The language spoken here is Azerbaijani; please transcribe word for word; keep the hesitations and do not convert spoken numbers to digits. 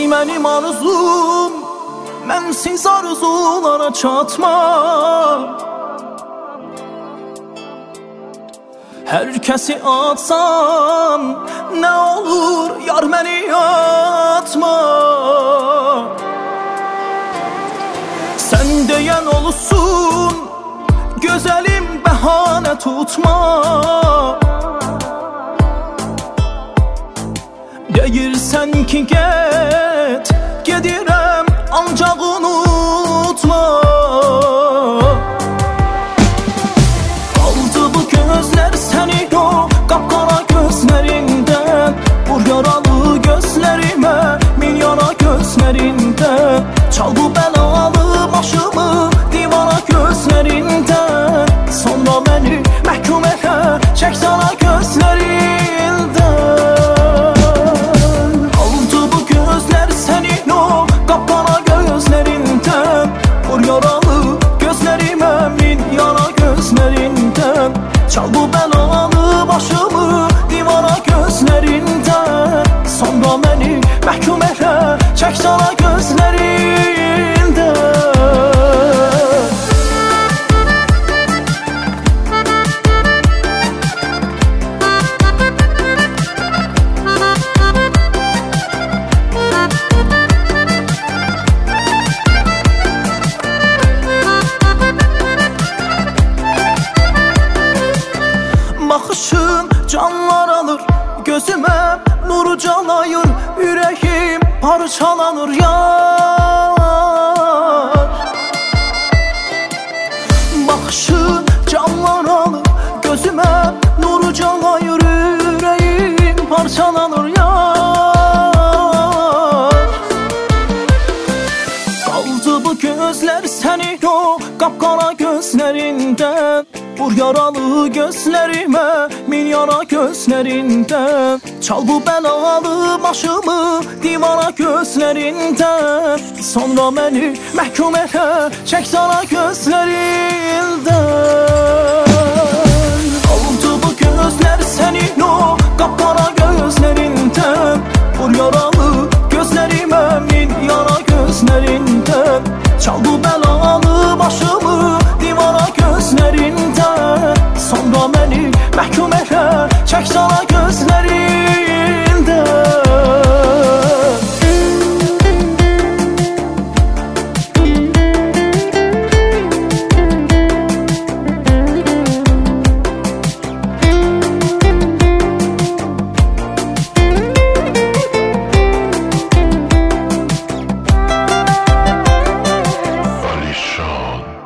mənim arzum, mənsiz arzulara çatma. Hər kəsi atsam, nə olur yar məni atma. Sən deyən olsun, gözəlim bəhanə tutma. Deyirsən ki get, gedirəm ancaq unutma. Qaldı bu gözlər səni yox, qapqara gözlərindən. Vur yaralı gözlərimə, min yara gözlərindən. Çal bu bəlalı başımı divara gözlərindən. Sonra məni məhkum elə, çək sana gözlərindən. Qaldı bu gözlər sənin o qapqara gözlərindən. Vur yaralı gözlərimə, min yara gözlərindən. Çal bu bəlalı başımı divara gözlərindən. Sonra məni məhkum elə, çək sana gözlərindən. Baxışın canlar alır, gözümə nuru calayır. Ürəyim parçalanır yar. Baxışın canlar alır, gözümə nuru calayır. Ürəyim parçalanır yar. Qaldı bu gözlər sənin o qapqara gözlərindən. Vur yaralı gözlərimə, min yara gözlərindən. Çal bu bəlalı başımı divara gözlərindən. Sonra məni məhkum elə, çək sana gözlərindən. Qaldı bu gözlər sənin o qapqara gözlərindən. Vur yaralı gözlərimə, min yara gözlərindən. Çal bu bəlalı başımı divara gözlərindən. Sonra məni məhkum elə, çək sana gözlərindən. Alişan.